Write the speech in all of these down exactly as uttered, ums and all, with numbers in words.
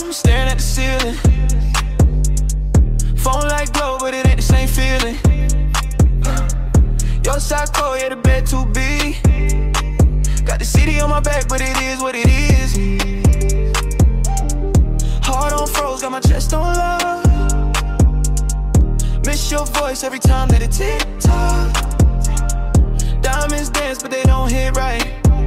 I'm staring at the ceiling. Phone like glow, but it ain't the same feeling. Your side cold, yeah, the bed too big. Got the city on my back, but it is what it is. Heart on froze, got my chest on lock. Miss your voice every time that it tick-tock. Diamonds dance, but they don't hit right.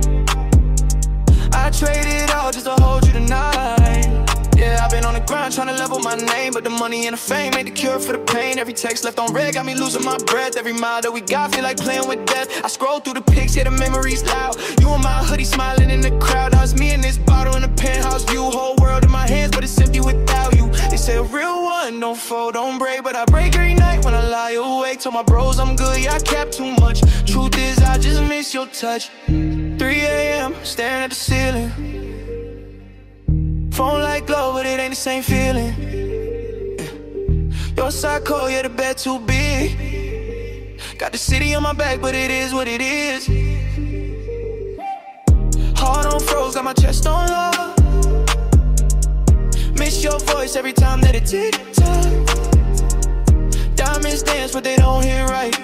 I trade it all just to hold you tonight. Yeah, I've been on the grind trying to level my name, but the money and the fame ain't the cure for the pain. Every text left on red got me losing my breath. Every mile that we got feel like playing with death. I scroll through the pics, yeah, the memories loud. You in my hoodie smiling in the crowd. Now it's me and this bottle in the penthouse view. Whole world in my hands, but it's empty without you. They say a real one don't fold, don't break, but I break every night when I lie awake. Told my bros I'm good, yeah, I cap too much. Truth is I just miss your touch. three A M, staring at the ceiling. Phone like glow, but it ain't the same feeling. Your side cold, yeah, the bed too big. Got the city on my back, but it is what it is. Heart on froze, got my chest on lock. Miss your voice every time that it tick-tock. Diamonds dance, but they don't hit right.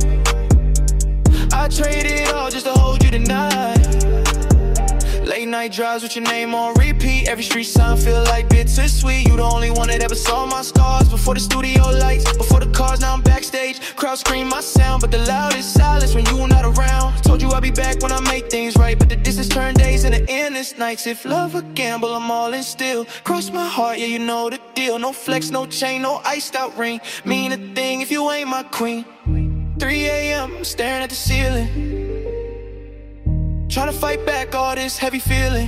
I trade it all just to hold you tonight. Late night drives with your name on repeat. Every street sign feel like bittersweet. You the only one that ever saw my scars. Before the studio lights, before the cars, now I'm backstage. Crowd scream my sound, but the loudest silence when you were not around. Told you I'd be back when I make things right, but the distance turned days into endless nights. If love a gamble, I'm all in still. Cross my heart, yeah, you know the deal. No flex, no chain, no iced out ring. Mean a thing if you ain't my queen. three A M, I'm staring at the ceiling. Tryna fight back all this heavy feeling.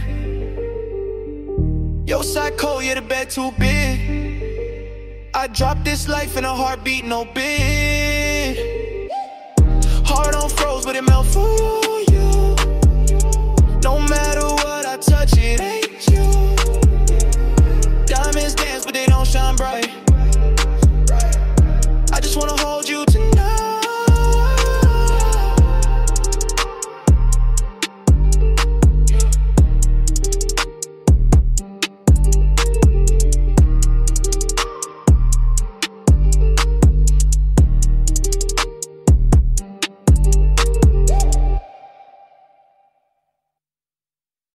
Your side cold, yeah, the bed too big. I dropped this life in a heartbeat, no bid. Heart on froze, but it melt for you.